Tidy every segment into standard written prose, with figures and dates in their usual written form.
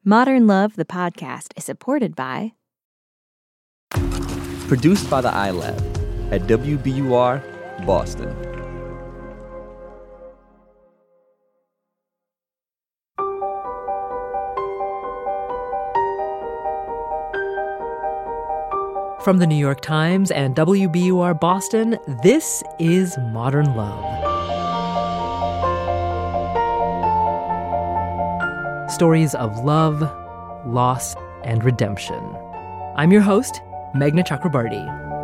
Modern Love, the podcast, is supported by... Produced by the iLab at WBUR, Boston. From the New York Times and WBUR Boston, this is Modern Love. Stories of love, loss, and redemption. I'm your host, Meghna Chakrabarty.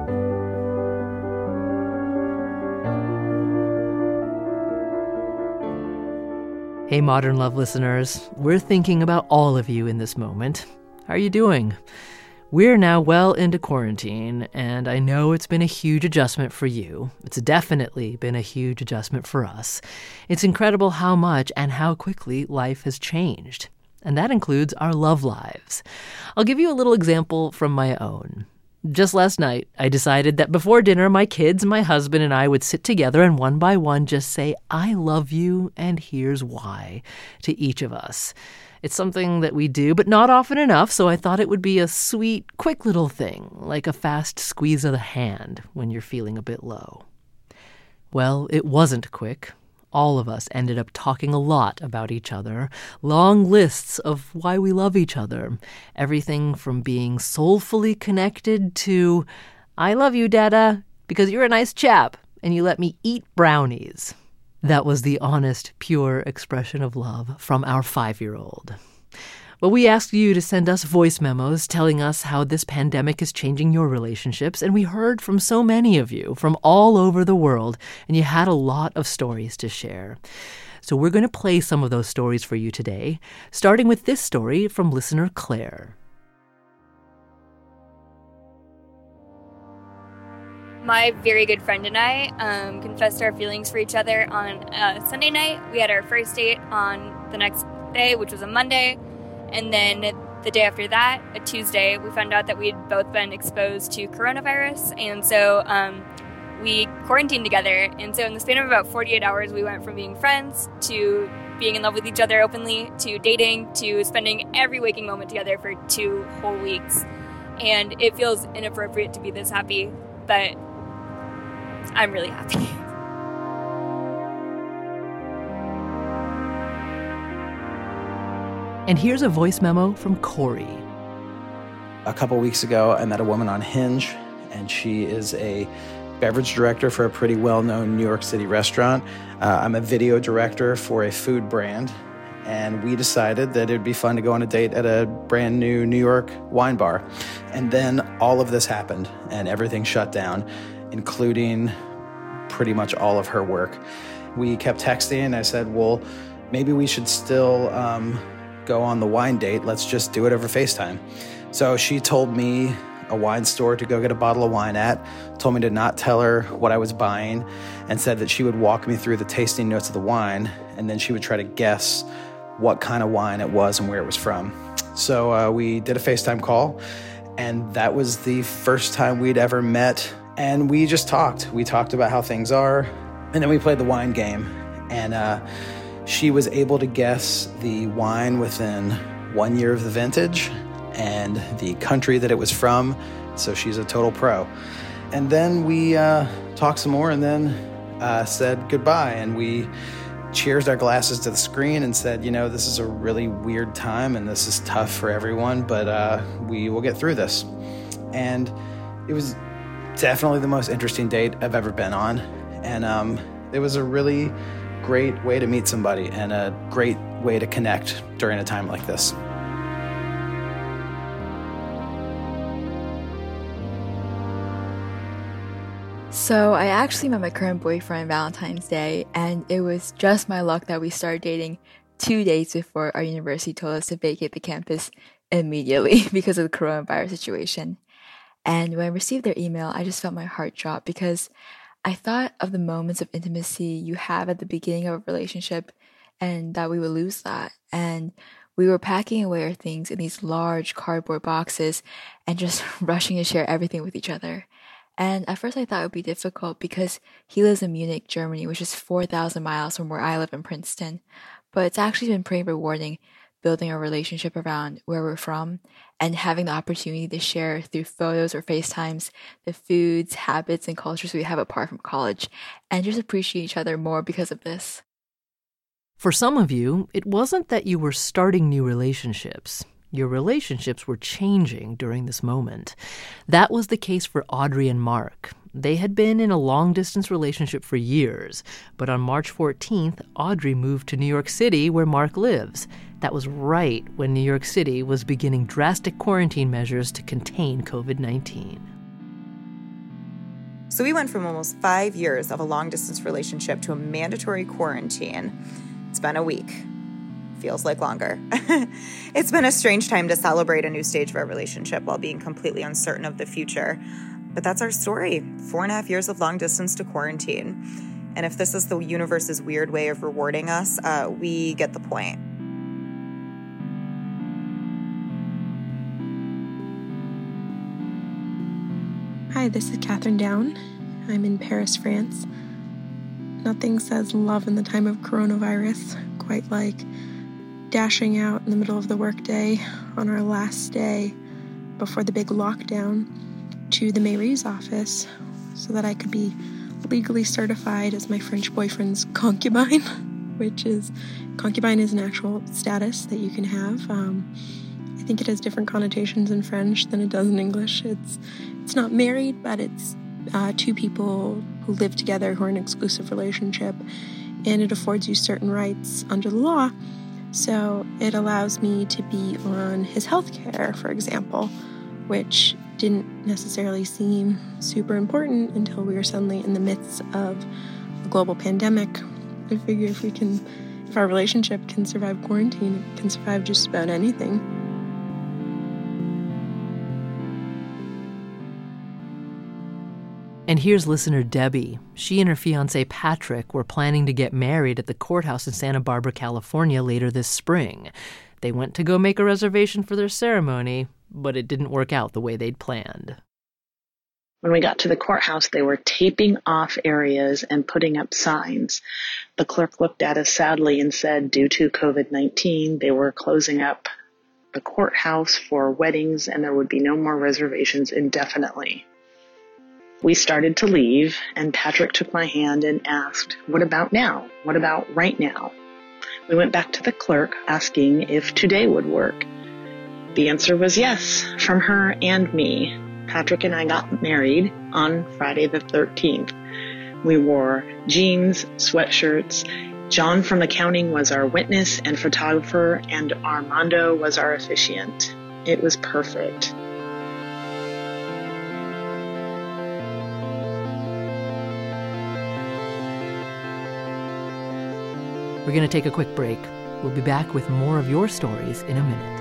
Hey, Modern Love listeners. We're thinking about all of you in this moment. How are you doing? We're now well into quarantine, and I know it's been a huge adjustment for you. It's definitely been a huge adjustment for us. It's incredible how much and how quickly life has changed. And that includes our love lives. I'll give you a little example from my own. Just last night, I decided that before dinner, my kids, my husband, and I would sit together and one by one just say, "I love you, and here's why," to each of us. It's something that we do, but not often enough, so I thought it would be a sweet, quick little thing, like a fast squeeze of the hand when you're feeling a bit low. Well, it wasn't quick. All of us ended up talking a lot about each other, long lists of why we love each other. Everything from being soulfully connected to, "I love you, Dada, because you're a nice chap, and you let me eat brownies." That was the honest, pure expression of love from our 5-year-old. Well, we asked you to send us voice memos telling us how this pandemic is changing your relationships, and we heard from so many of you from all over the world, and you had a lot of stories to share. So we're going to play some of those stories for you today, starting with this story from listener Claire. My very good friend and I confessed our feelings for each other on Sunday night. We had our first date on the next day, which was a Monday. And then the day after that, a Tuesday, we found out that we had both been exposed to coronavirus. And so we quarantined together. And so in the span of about 48 hours, we went from being friends to being in love with each other openly, to dating, to spending every waking moment together for 2 whole weeks. And it feels inappropriate to be this happy, but I'm really happy. And here's a voice memo from Corey. A couple weeks ago, I met a woman on Hinge, and she is a beverage director for a pretty well-known New York City restaurant. I'm a video director for a food brand, and we decided that it would be fun to go on a date at a brand new New York wine bar. And then all of this happened, and everything shut down, including pretty much all of her work. We kept texting, and I said, well, maybe we should still go on the wine date. Let's just do it over FaceTime. So she told me a wine store to go get a bottle of wine at, told me to not tell her what I was buying, and said that she would walk me through the tasting notes of the wine, and then she would try to guess what kind of wine it was and where it was from. So we did a FaceTime call, and that was the first time we'd ever met, and we just talked. We talked about how things are, and then we played the wine game, and she was able to guess the wine within 1 year of the vintage and the country that it was from, so she's a total pro. And then we talked some more and then said goodbye, and we cheersed our glasses to the screen and said, you know, this is a really weird time and this is tough for everyone, but we will get through this. And it was definitely the most interesting date I've ever been on, and it was a really great way to meet somebody and a great way to connect during a time like this. So I actually met my current boyfriend Valentine's Day, and it was just my luck that we started dating 2 days before our university told us to vacate the campus immediately because of the coronavirus situation. And when I received their email, I just felt my heart drop because I thought of the moments of intimacy you have at the beginning of a relationship and that we would lose that. And we were packing away our things in these large cardboard boxes and just rushing to share everything with each other. And at first I thought it would be difficult because he lives in Munich, Germany, which is 4,000 miles from where I live in Princeton. But it's actually been pretty rewarding building a relationship around where we're from and having the opportunity to share through photos or FaceTimes the foods, habits, and cultures we have apart from college and just appreciate each other more because of this. For some of you, it wasn't that you were starting new relationships. Your relationships were changing during this moment. That was the case for Audrey and Mark. They had been in a long-distance relationship for years, but on March 14th, Audrey moved to New York City, where Mark lives. That was right when New York City was beginning drastic quarantine measures to contain COVID-19. So we went from almost 5 years of a long-distance relationship to a mandatory quarantine. It's been a week. Feels like longer. It's been a strange time to celebrate a new stage of our relationship while being completely uncertain of the future. But that's our story. 4.5 years of long distance to quarantine. And if this is the universe's weird way of rewarding us, we get the point. Hi, this is Catherine Down. I'm in Paris, France. Nothing says love in the time of coronavirus quite like dashing out in the middle of the workday on our last day before the big lockdown to the mairie's office so that I could be legally certified as my French boyfriend's concubine, concubine is an actual status that you can have. I think it has different connotations in French than it does in English. It's not married, but it's two people who live together who are in an exclusive relationship, and it affords you certain rights under the law. So it allows me to be on his health care, for example, which didn't necessarily seem super important until we were suddenly in the midst of a global pandemic. I figure if our relationship can survive quarantine, it can survive just about anything. And here's listener Debbie. She and her fiancé Patrick were planning to get married at the courthouse in Santa Barbara, California later this spring. They went to go make a reservation for their ceremony, but it didn't work out the way they'd planned. When we got to the courthouse, they were taping off areas and putting up signs. The clerk looked at us sadly and said, due to COVID-19, they were closing up the courthouse for weddings and there would be no more reservations indefinitely. We started to leave, and Patrick took my hand and asked, what about now? What about right now? We went back to the clerk asking if today would work. The answer was yes, from her and me. Patrick and I got married on Friday the 13th. We wore jeans, sweatshirts. John from accounting was our witness and photographer, and Armando was our officiant. It was perfect. We're going to take a quick break. We'll be back with more of your stories in a minute.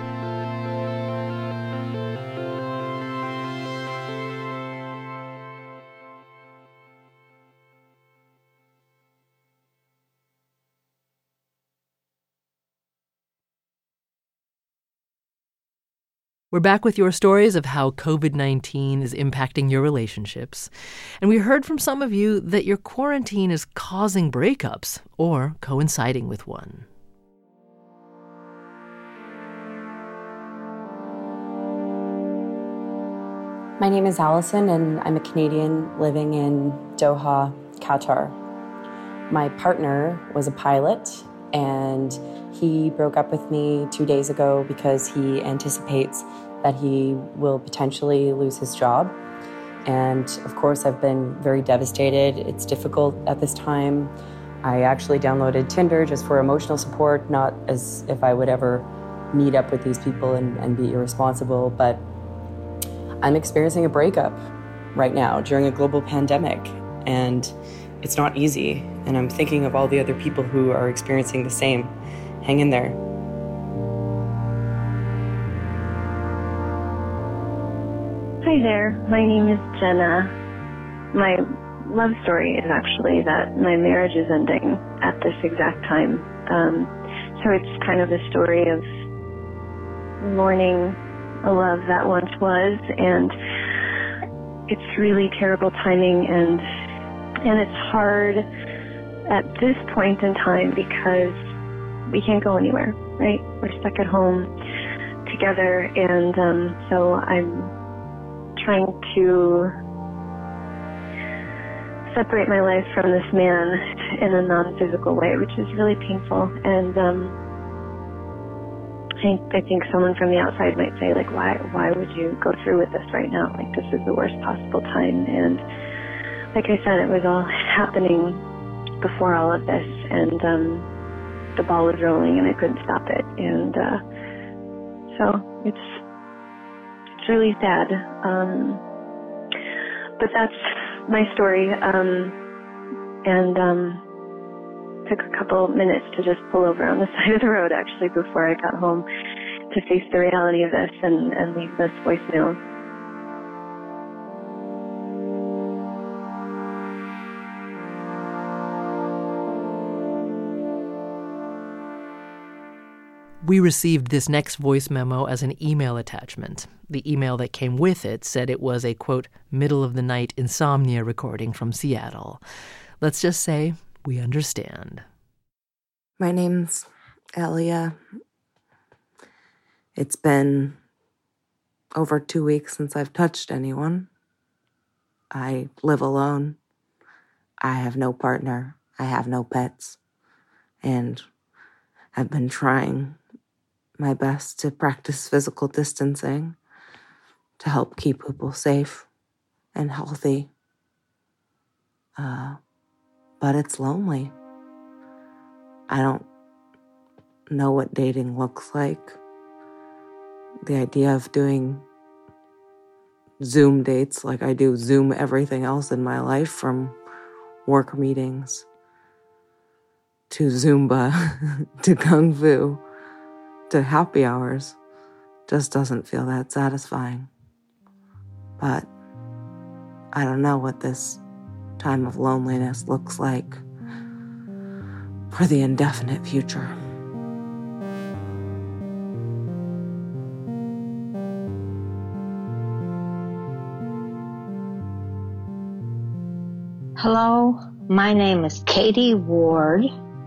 We're back with your stories of how COVID-19 is impacting your relationships. And we heard from some of you that your quarantine is causing breakups or coinciding with one. My name is Allison, and I'm a Canadian living in Doha, Qatar. My partner was a pilot, and he broke up with me 2 days ago because he anticipates that he will potentially lose his job. And of course, I've been very devastated. It's difficult at this time. I actually downloaded Tinder just for emotional support, not as if I would ever meet up with these people and be irresponsible, but I'm experiencing a breakup right now during a global pandemic, and it's not easy. And I'm thinking of all the other people who are experiencing the same. Hang in there. Hi there, my name is Jenna. My love story is actually that my marriage is ending at this exact time. So it's kind of a story of mourning a love that once was, and it's really terrible timing, and it's hard at this point in time because we can't go anywhere, right? We're stuck at home together, and so I'm trying to separate my life from this man in a non-physical way, which is really painful. And I think someone from the outside might say, like, why would you go through with this right now? Like, this is the worst possible time. And like I said, it was all happening before all of this, and the ball was rolling, and I couldn't stop it. And so it's really sad. But that's my story. And took a couple minutes to just pull over on the side of the road, actually, before I got home to face the reality of this and leave this voicemail. We received this next voice memo as an email attachment. The email that came with it said it was a, quote, middle-of-the-night insomnia recording from Seattle. Let's just say we understand. My name's Elia. It's been over 2 weeks since I've touched anyone. I live alone. I have no partner. I have no pets. And I've been trying my best to practice physical distancing to help keep people safe and healthy. But it's lonely. I don't know what dating looks like. The idea of doing Zoom dates like I do Zoom everything else in my life, from work meetings to Zumba to Kung Fu to happy hours, just doesn't feel that satisfying. But I don't know what this time of loneliness looks like for the indefinite future. Hello, my name is Katie Ward.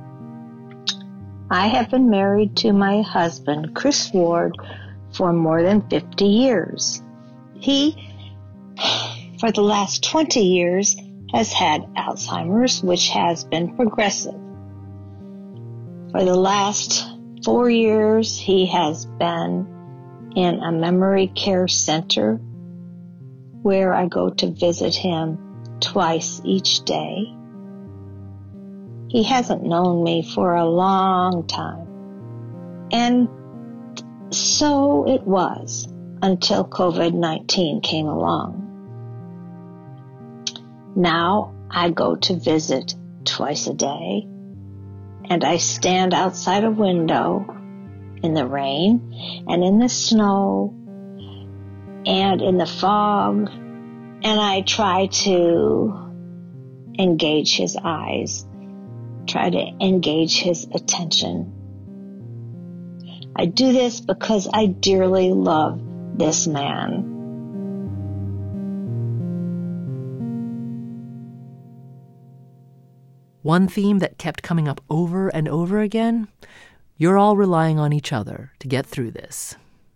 I have been married to my husband, Chris Ward, for more than 50 years. He, for the last 20 years, has had Alzheimer's, which has been progressive. For the last 4 years, he has been in a memory care center where I go to visit him twice each day. He hasn't known me for a long time. And so it was until COVID-19 came along. Now I go to visit twice a day, and I stand outside a window in the rain and in the snow and in the fog, and I try to engage his eyes, try to engage his attention. I do this because I dearly love this man. One theme that kept coming up over and over again: you're all relying on each other to get through this.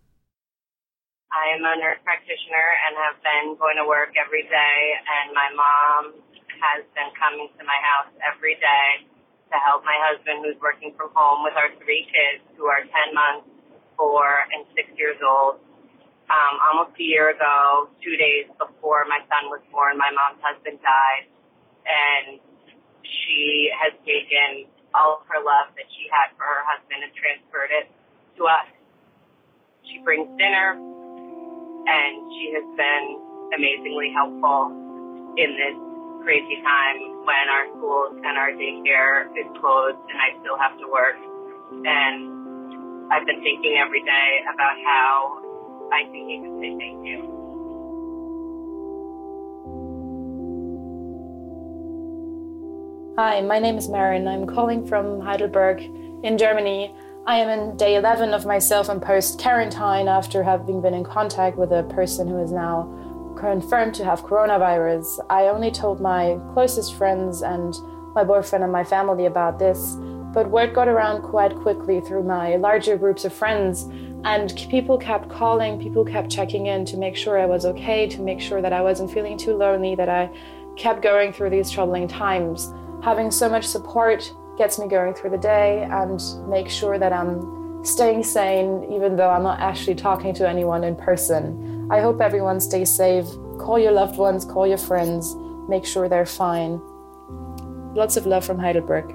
I am a nurse practitioner and have been going to work every day, and my mom has been coming to my house every day to help my husband, who's working from home with our 3 kids, who are 10 months, 4, and 6 years old. Almost a year ago, 2 days before my son was born, my mom's husband died, and she has taken all of her love that she had for her husband and transferred it to us. She brings dinner, and she has been amazingly helpful in this crazy time when our schools and our daycare is closed and I still have to work. And I've been thinking every day about how I think he could say thank you. Hi, my name is Marin. I'm calling from Heidelberg in Germany. I am in day 11 of my self-imposed quarantine after having been in contact with a person who is now confirmed to have coronavirus. I only told my closest friends and my boyfriend and my family about this But word got around quite quickly through my larger groups of friends, and people kept calling, people kept checking in to make sure I was okay, to make sure that I wasn't feeling too lonely, that I kept going through these troubling times. Having so much support gets me going through the day and makes sure that I'm staying sane, even though I'm not actually talking to anyone in person. I hope everyone stays safe. Call your loved ones, call your friends, make sure they're fine. Lots of love from Heidelberg.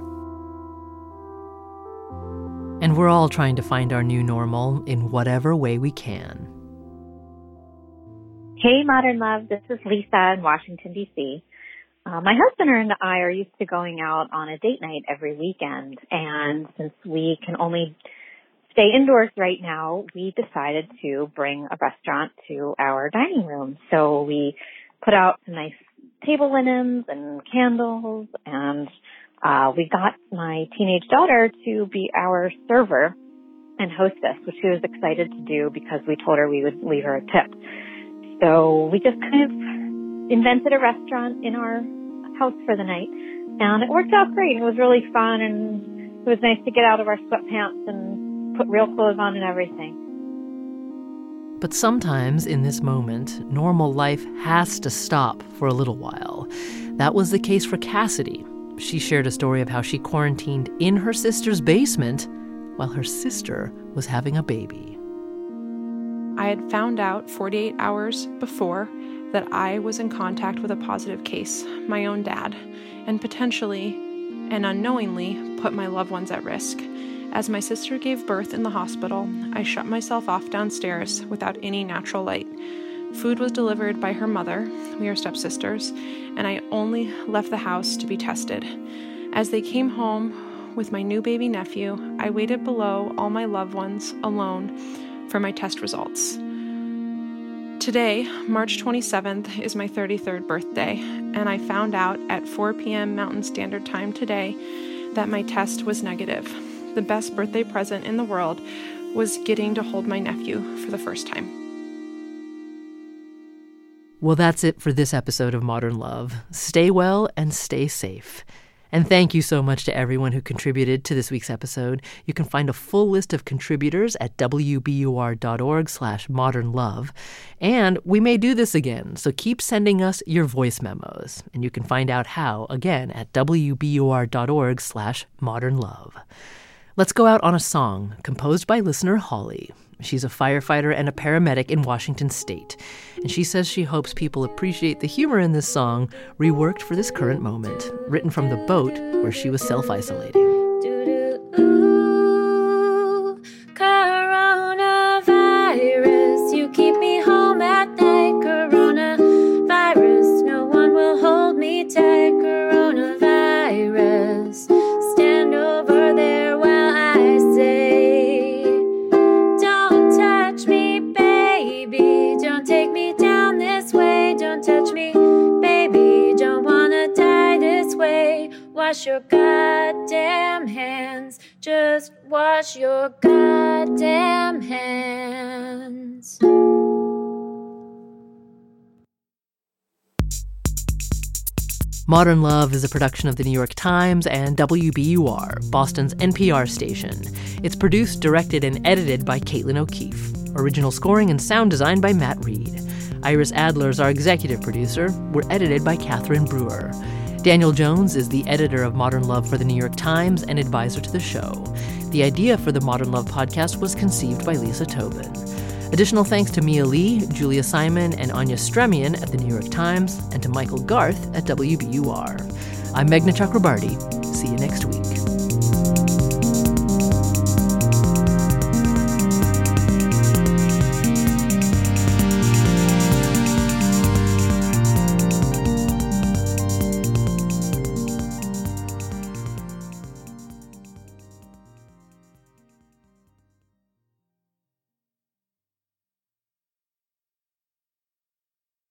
And we're all trying to find our new normal in whatever way we can. Hey, Modern Love. This is Lisa in Washington, D.C. My husband and I are used to going out on a date night every weekend. And since we can only stay indoors right now, we decided to bring a restaurant to our dining room. So we put out some nice table linens and candles, and we got my teenage daughter to be our server and hostess, which she was excited to do because we told her we would leave her a tip. So we just kind of invented a restaurant in our house for the night, and it worked out great. It was really fun, and it was nice to get out of our sweatpants and put real clothes on and everything. But sometimes in this moment, normal life has to stop for a little while. That was the case for Cassidy. She shared a story of how she quarantined in her sister's basement while her sister was having a baby. I had found out 48 hours before that I was in contact with a positive case, my own dad, and potentially and unknowingly put my loved ones at risk. As my sister gave birth in the hospital, I shut myself off downstairs without any natural light. Food was delivered by her mother, we are stepsisters, and I only left the house to be tested. As they came home with my new baby nephew, I waited below all my loved ones alone for my test results. Today, March 27th, is my 33rd birthday, and I found out at 4 p.m. Mountain Standard Time today that my test was negative. The best birthday present in the world was getting to hold my nephew for the first time. Well, that's it for this episode of Modern Love. Stay well and stay safe. And thank you so much to everyone who contributed to this week's episode. You can find a full list of contributors at wbur.org/modernlove. And we may do this again, so keep sending us your voice memos. And you can find out how, again, at wbur.org/modernlove. Let's go out on a song composed by listener Holly. She's a firefighter and a paramedic in Washington State. And she says she hopes people appreciate the humor in this song, reworked for this current moment, written from the boat where she was self-isolating. Ooh, coronavirus, you keep me home at night. Coronavirus, no one will hold me tight. Coronavirus, stand over there while I say, don't touch me, baby, don't take me down this way. Don't touch me, baby, don't wanna die this way. Wash your goddamn hands, just wash your goddamn hands. Modern Love is a production of The New York Times and WBUR, Boston's NPR station. It's produced, directed, and edited by Caitlin O'Keefe. Original scoring and sound design by Matt Reed. Iris Adler is our executive producer. We're edited by Catherine Brewer. Daniel Jones is the editor of Modern Love for The New York Times and advisor to the show. The idea for the Modern Love podcast was conceived by Lisa Tobin. Additional thanks to Mia Lee, Julia Simon, and Anya Stremian at The New York Times, and to Michael Garth at WBUR. I'm Meghna Chakrabarti.